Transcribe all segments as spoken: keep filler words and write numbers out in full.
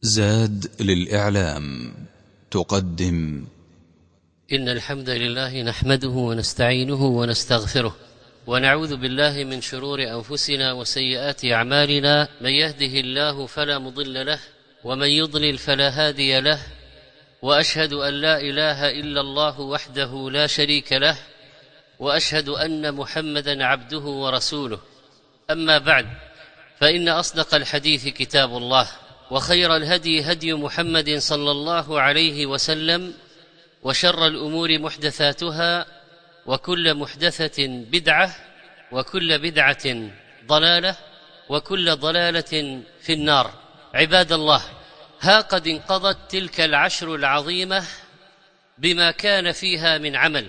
زاد للإعلام تقدم. إن الحمد لله نحمده ونستعينه ونستغفره ونعوذ بالله من شرور أنفسنا وسيئات أعمالنا. من يهده الله فلا مضل له ومن يضلل فلا هادي له، وأشهد أن لا إله إلا الله وحده لا شريك له، وأشهد أن محمدا عبده ورسوله. أما بعد، فإن أصدق الحديث كتاب الله، وخير الهدي هدي محمد صلى الله عليه وسلم، وشر الأمور محدثاتها، وكل محدثة بدعة، وكل بدعة ضلالة، وكل ضلالة في النار. عباد الله، ها قد انقضت تلك العشر العظيمة بما كان فيها من عمل،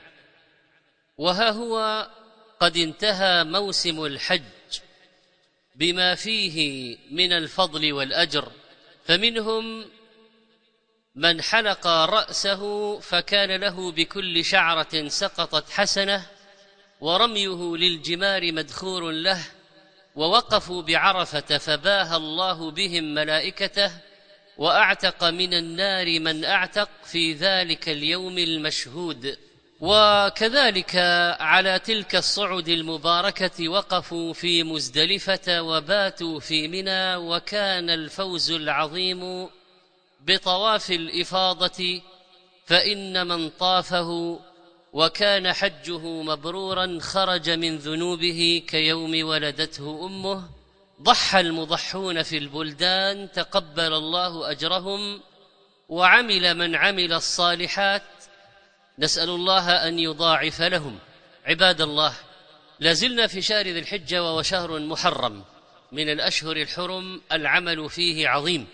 وها هو قد انتهى موسم الحج بما فيه من الفضل والأجر. فمنهم من حلق رأسه فكان له بكل شعرة سقطت حسنة، ورميه للجمار مدخور له، ووقفوا بعرفة فباهى الله بهم ملائكته، وأعتق من النار من أعتق في ذلك اليوم المشهود. وكذلك على تلك الصعد المباركة وقفوا في مزدلفة وباتوا في منى، وكان الفوز العظيم بطواف الإفاضة، فإن من طافه وكان حجه مبرورا خرج من ذنوبه كيوم ولدته أمه. ضحى المضحون في البلدان تقبل الله أجرهم، وعمل من عمل الصالحات نسأل الله أن يضاعف لهم. عباد الله، لازلنا في شهر ذي الحجة، وهو شهر محرم من الأشهر الحرم، العمل فيه عظيم،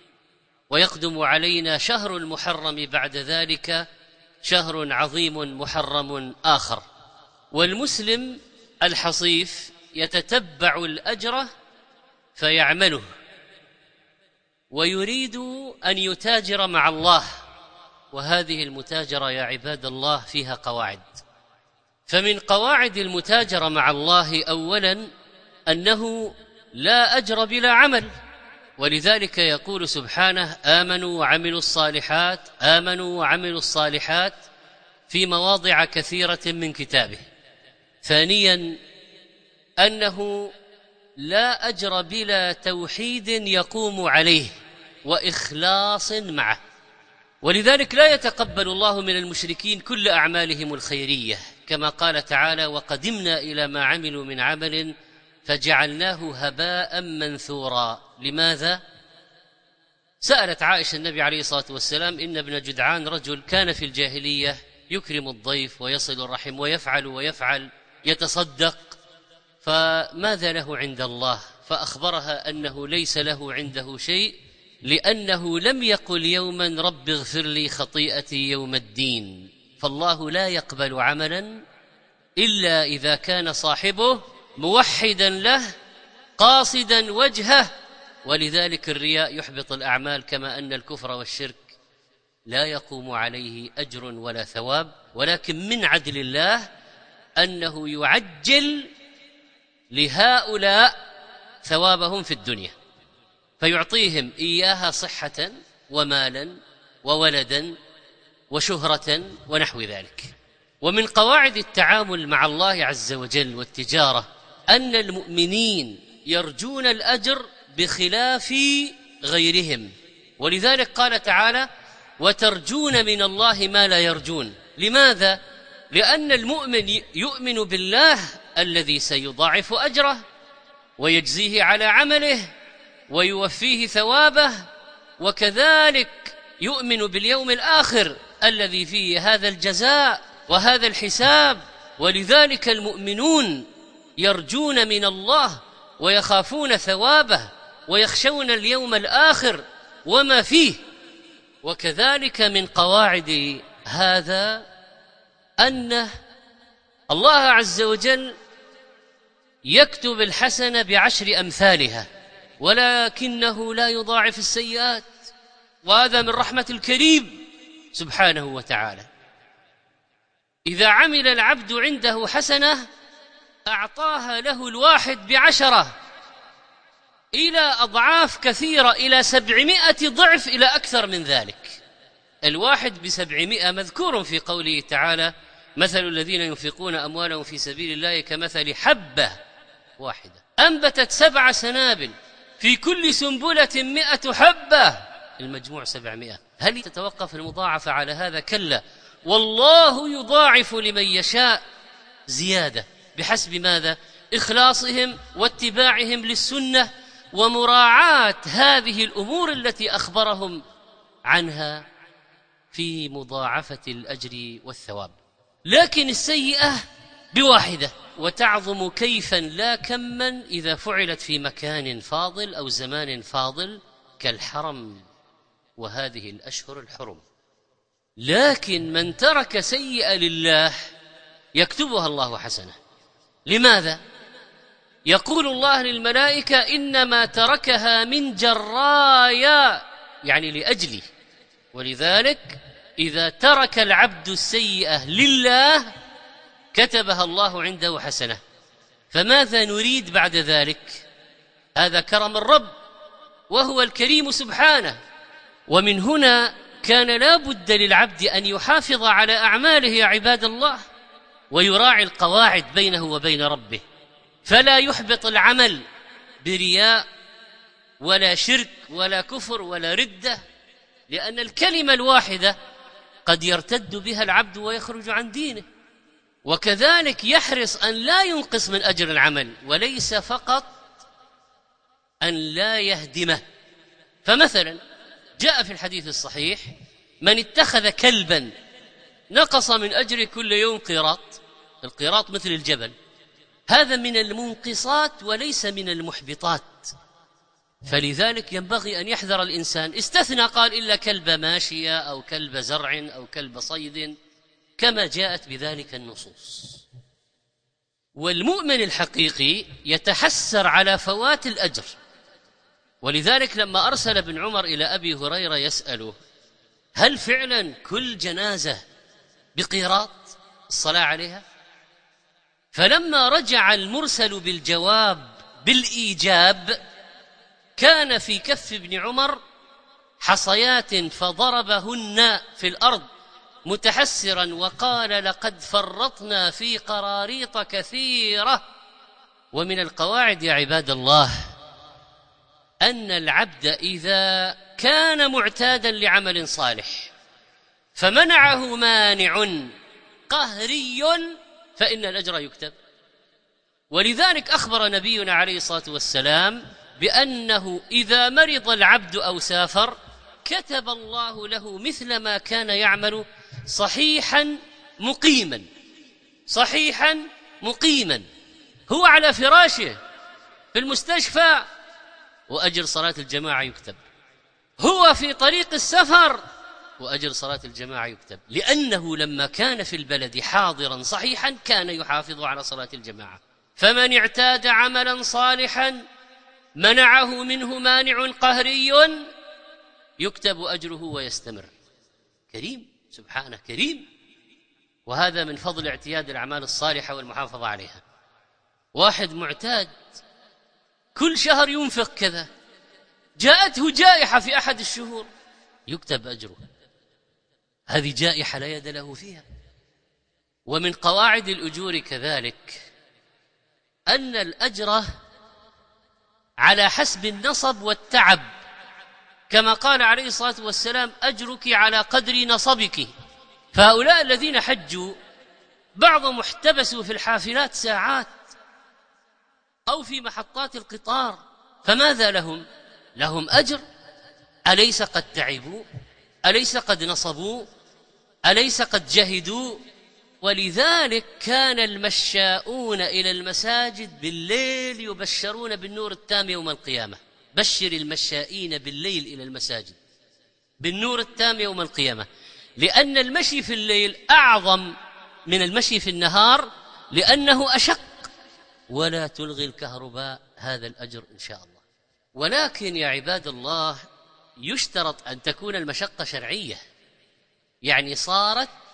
ويقدم علينا شهر المحرم بعد ذلك شهر عظيم محرم آخر. والمسلم الحصيف يتتبع الأجر فيعمله، ويريد أن يتاجر مع الله، وهذه المتاجرة يا عباد الله فيها قواعد. فمن قواعد المتاجرة مع الله أولا أنه لا أجر بلا عمل، ولذلك يقول سبحانه: آمنوا وعملوا الصالحات، آمنوا وعملوا الصالحات في مواضع كثيرة من كتابه. ثانيا أنه لا أجر بلا توحيد يقوم عليه وإخلاص معه، ولذلك لا يتقبل الله من المشركين كل أعمالهم الخيرية، كما قال تعالى: وقدمنا إلى ما عملوا من عمل فجعلناه هباء منثورا. لماذا؟ سألت عائشة النبي عليه الصلاة والسلام: إن ابن جدعان رجل كان في الجاهلية يكرم الضيف ويصل الرحم ويفعل ويفعل يتصدق، فماذا له عند الله؟ فأخبرها أنه ليس له عنده شيء، لأنه لم يقل يوما رب اغفر لي خطيئتي يوم الدين. فالله لا يقبل عملا إلا إذا كان صاحبه موحدا له قاصدا وجهه، ولذلك الرياء يحبط الأعمال، كما أن الكفر والشرك لا يقوم عليه أجر ولا ثواب. ولكن من عدل الله أنه يعجل لهؤلاء ثوابهم في الدنيا، فيعطيهم إياها صحة ومالا وولدا وشهرة ونحو ذلك. ومن قواعد التعامل مع الله عز وجل والتجارة أن المؤمنين يرجون الأجر بخلاف غيرهم، ولذلك قال تعالى: وترجون من الله ما لا يرجون. لماذا؟ لأن المؤمن يؤمن بالله الذي سيضاعف أجره ويجزيه على عمله ويوفيه ثوابه، وكذلك يؤمن باليوم الآخر الذي فيه هذا الجزاء وهذا الحساب. ولذلك المؤمنون يرجون من الله ويخافون ثوابه ويخشون اليوم الآخر وما فيه. وكذلك من قواعد هذا أن الله عز وجل يكتب الحسنة بعشر أمثالها، ولكنه لا يضاعف السيئات، وهذا من رحمة الكريم سبحانه وتعالى. إذا عمل العبد عنده حسنة أعطاها له الواحد بعشرة، إلى أضعاف كثيرة، إلى سبعمائة ضعف، إلى أكثر من ذلك. الواحد بسبعمائة مذكور في قوله تعالى: مثل الذين ينفقون أموالهم في سبيل الله كمثل حبة واحدة أنبتت سبع سنابل في كل سنبلة مئة حبة، المجموع سبعمائة. هل تتوقف المضاعفة على هذا؟ كلا، والله يضاعف لمن يشاء زيادة، بحسب ماذا؟ إخلاصهم واتباعهم للسنة ومراعاة هذه الأمور التي أخبرهم عنها في مضاعفة الأجر والثواب. لكن السيئة بواحدة، وتعظم كيفا لا كما إذا فعلت في مكان فاضل أو زمان فاضل كالحرم وهذه الأشهر الحرم. لكن من ترك سيئة لله يكتبها الله حسنة. لماذا؟ يقول الله للملائكة: إنما تركها من جرايا، يعني لأجلي. ولذلك إذا ترك العبد السيئة لله كتبها الله عنده حسنة. فماذا نريد بعد ذلك؟ هذا كرم الرب وهو الكريم سبحانه. ومن هنا كان لا بد للعبد أن يحافظ على أعماله يا عباد الله، ويراعي القواعد بينه وبين ربه، فلا يحبط العمل برياء ولا شرك ولا كفر ولا ردة، لأن الكلمة الواحدة قد يرتد بها العبد ويخرج عن دينه. وكذلك يحرص أن لا ينقص من أجر العمل، وليس فقط أن لا يهدمه. فمثلا جاء في الحديث الصحيح: من اتخذ كلبا نقص من أجر كل يوم قيراط. القيراط مثل الجبل، هذا من المنقصات وليس من المحبطات. فلذلك ينبغي أن يحذر الإنسان. استثنى قال: إلا كلب ماشية أو كلب زرع أو كلب صيد، كما جاءت بذلك النصوص. والمؤمن الحقيقي يتحسر على فوات الأجر. ولذلك لما أرسل ابن عمر إلى أبي هريرة يسأله: هل فعلا كل جنازة بقيراط الصلاة عليها؟ فلما رجع المرسل بالجواب بالإيجاب كان في كف ابن عمر حصيات فضربهن في الأرض متحسرا وقال: لقد فرطنا في قراريط كثيرة. ومن القواعد يا عباد الله أن العبد إذا كان معتادا لعمل صالح فمنعه مانع قهري فإن الأجر يكتب. ولذلك أخبر نبينا عليه الصلاة والسلام بأنه إذا مرض العبد أو سافر كتب الله له مثل ما كان يعمل صحيحا مقيما. صحيحا مقيما، هو على فراشه في المستشفى وأجر صلاة الجماعة يكتب، هو في طريق السفر وأجر صلاة الجماعة يكتب، لأنه لما كان في البلد حاضرا صحيحا كان يحافظ على صلاة الجماعة. فمن اعتاد عملا صالحا منعه منه مانع قهري يكتب أجره ويستمر. كريم سبحانه كريم. وهذا من فضل اعتياد الأعمال الصالحة والمحافظة عليها. واحد معتاد كل شهر ينفق كذا، جاءته جائحة في أحد الشهور يكتب أجره، هذه جائحة لا يد له فيها. ومن قواعد الأجور كذلك أن الأجر على حسب النصب والتعب، كما قال عليه الصلاة والسلام: أجرك على قدر نصبك. فهؤلاء الذين حجوا بعضهم احتبسوا في الحافلات ساعات أو في محطات القطار، فماذا لهم؟ لهم أجر. أليس قد تعبوا؟ أليس قد نصبوا؟ أليس قد جهدوا؟ ولذلك كان المشاؤون إلى المساجد بالليل يبشرون بالنور التام يوم القيامة. بشر المشائين بالليل إلى المساجد بالنور التام يوم القيامة، لأن المشي في الليل أعظم من المشي في النهار، لأنه أشق. ولا تلغي الكهرباء هذا الأجر إن شاء الله. ولكن يا عباد الله يشترط أن تكون المشقة شرعية، يعني صارت